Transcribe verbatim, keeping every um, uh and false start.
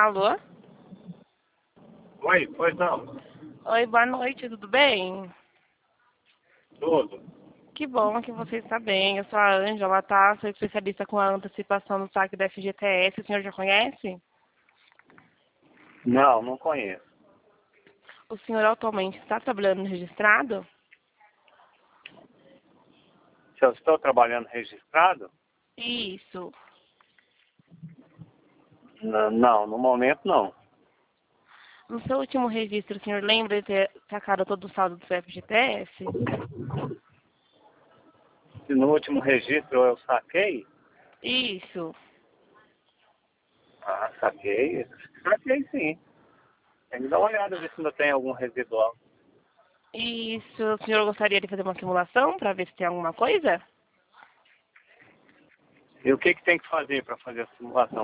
Alô? Oi, pois não. Oi, boa noite, tudo bem? Tudo. Que bom que você está bem. Eu sou a Ângela, tá? Sou especialista com a antecipação do saque da F G T S. O senhor já conhece? Não, não conheço. O senhor atualmente está trabalhando registrado? Se eu estou trabalhando registrado? Isso. N- não, no momento não. No seu último registro, o senhor lembra de ter sacado todo o saldo do seu F G T S? Se no último registro eu saquei? Isso. Ah, saquei. Saquei sim. Tem que dar uma olhada, ver se ainda tem algum residual. Isso. O senhor gostaria de fazer uma simulação para ver se tem alguma coisa? E o que, que tem que fazer para fazer a simulação?